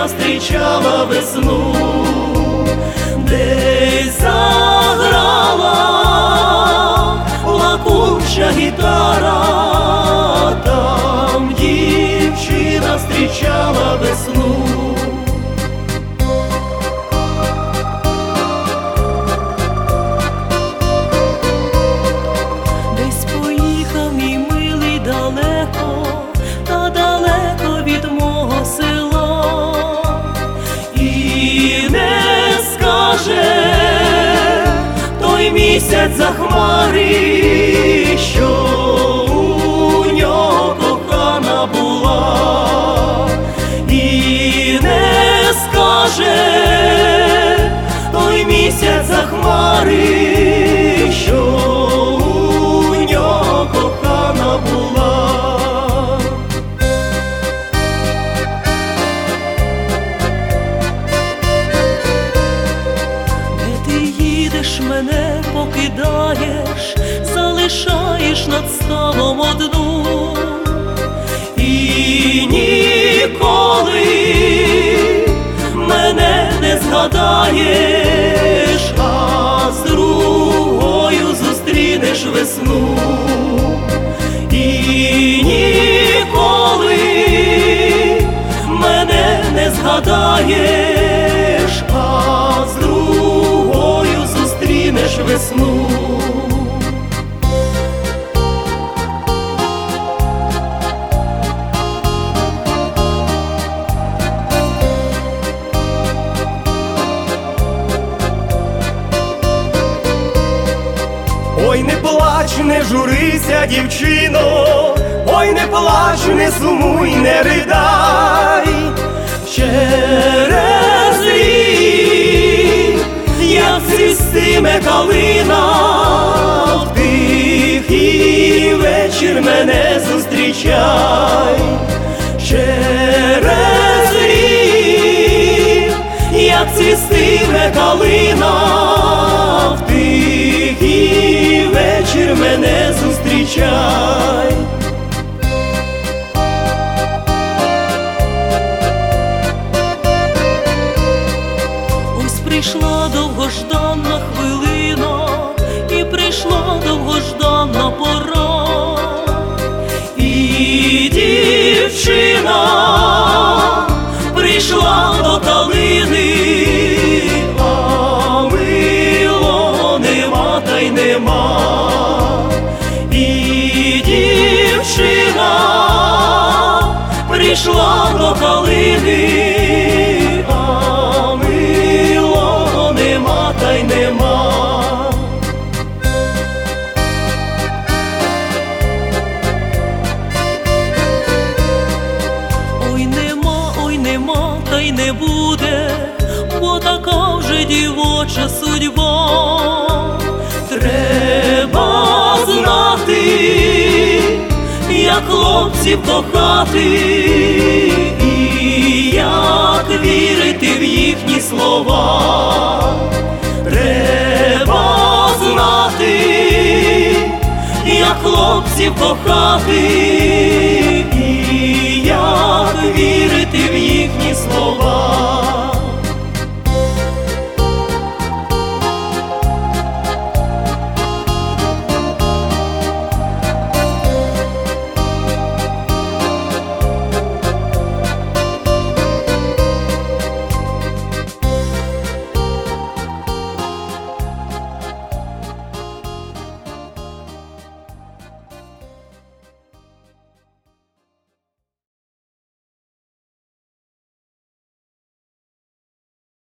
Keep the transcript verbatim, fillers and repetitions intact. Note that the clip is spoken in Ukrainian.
зустрічала весну, десь заграла плакуча гітара, там дівчина зустрічала весну. Десь поїхав мій милий далеко, та далеко від мого села, і не скаже той місяць за хмари, що у нього кохана була, і не скаже той місяць за хмари, що у нього кохана була. Мене покидаєш, залишаєш над ставом одну, і ніколи мене не згадаєш, а з другою зустрінеш весну, і ніколи мене не згадаєш, а з другою зустрінеш весну. Ой, не плач, не журися, дівчино, ой, не плач, не сумуй, не ридай, через рік як цвістиме калина, в тихий вечір мене зустрічай, через рік як цвістиме калина, в тихий вечір мене зустрічай. Прийшла довгожданна хвилина, і прийшла довгожданна пора, і дівчина прийшла до калини, а милого нема та й нема, і дівчина прийшла до калини, та й нема. Ой, нема, ой, нема, та й не буде, бо така вже дівоча судьба. Треба знати, як хлопців кохати, і як вірити в їхні слова. Треба знати, як хлопців кохати,